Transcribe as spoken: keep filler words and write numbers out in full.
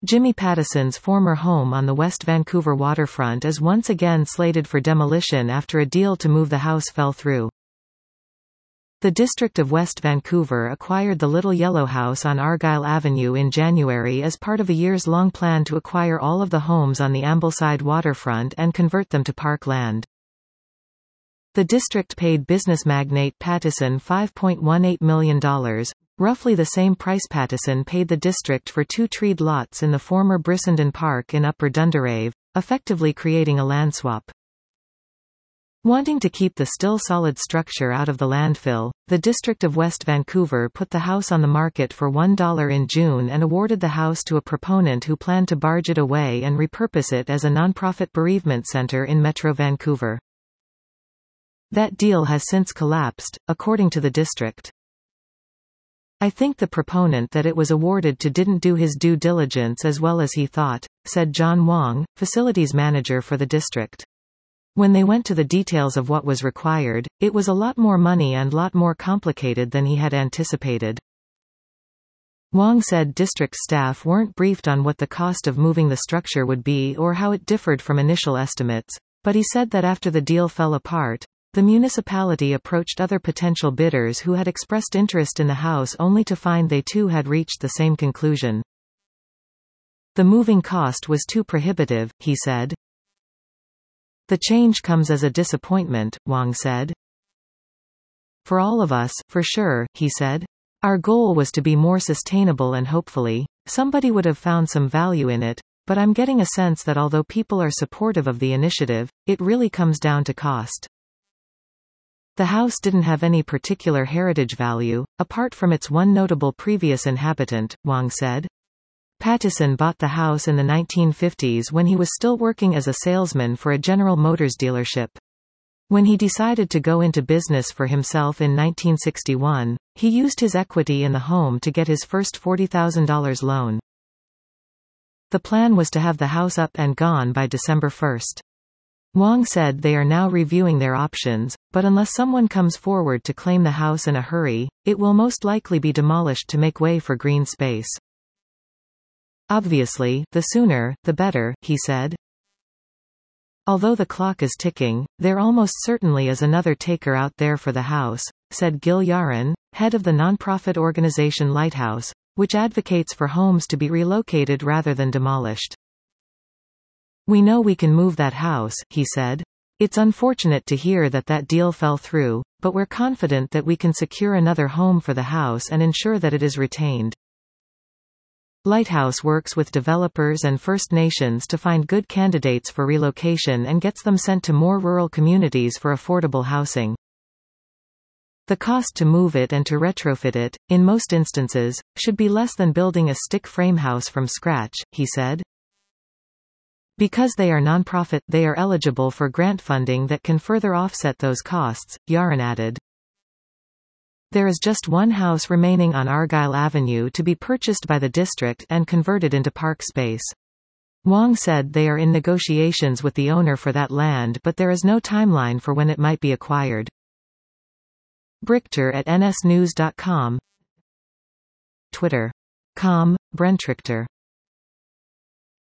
Jimmy Pattison's former home on the West Vancouver waterfront is once again slated for demolition after a deal to move the house fell through. The District of West Vancouver acquired the Little Yellow House on Argyle Avenue in January as part of a years-long plan to acquire all of the homes on the Ambleside waterfront and convert them to park land. The district paid business magnate Pattison five point one eight million dollars, roughly the same price Pattison paid the district for two treed lots in the former Brissenden Park in Upper Dunderave, effectively creating a land swap. Wanting to keep the still solid structure out of the landfill, the District of West Vancouver put the house on the market for one dollar in June and awarded the house to a proponent who planned to barge it away and repurpose it as a nonprofit bereavement center in Metro Vancouver. That deal has since collapsed, according to the district. "I think the proponent that it was awarded to didn't do his due diligence as well as he thought," said John Wong, facilities manager for the district. "When they went to the details of what was required, it was a lot more money and lot more complicated than he had anticipated." Wong said district staff weren't briefed on what the cost of moving the structure would be or how it differed from initial estimates, but he said that after the deal fell apart, the municipality approached other potential bidders who had expressed interest in the house only to find they too had reached the same conclusion. "The moving cost was too prohibitive," he said. "The change comes as a disappointment," Wong said. "For all of us, for sure," he said. "Our goal was to be more sustainable and hopefully, somebody would have found some value in it, but I'm getting a sense that although people are supportive of the initiative, it really comes down to cost." The house didn't have any particular heritage value, apart from its one notable previous inhabitant, Wong said. Pattison bought the house in the nineteen fifties when he was still working as a salesman for a General Motors dealership. When he decided to go into business for himself in nineteen sixty-one, he used his equity in the home to get his first forty thousand dollars loan. The plan was to have the house up and gone by December first. Wong said they are now reviewing their options, but unless someone comes forward to claim the house in a hurry, it will most likely be demolished to make way for green space. "Obviously, the sooner, the better," he said. "Although the clock is ticking, there almost certainly is another taker out there for the house," said Gil Yaron, head of the nonprofit organization Lighthouse, which advocates for homes to be relocated rather than demolished. "We know we can move that house," he said. "It's unfortunate to hear that that deal fell through, but we're confident that we can secure another home for the house and ensure that it is retained." Lighthouse works with developers and First Nations to find good candidates for relocation and gets them sent to more rural communities for affordable housing. The cost to move it and to retrofit it, in most instances, should be less than building a stick frame house from scratch, he said. Because they are nonprofit, they are eligible for grant funding that can further offset those costs, Yaron added. There is just one house remaining on Argyle Avenue to be purchased by the district and converted into park space. Wong said they are in negotiations with the owner for that land, but there is no timeline for when it might be acquired. Brichter at N S news dot com. Twitter. Com, Brentrichter.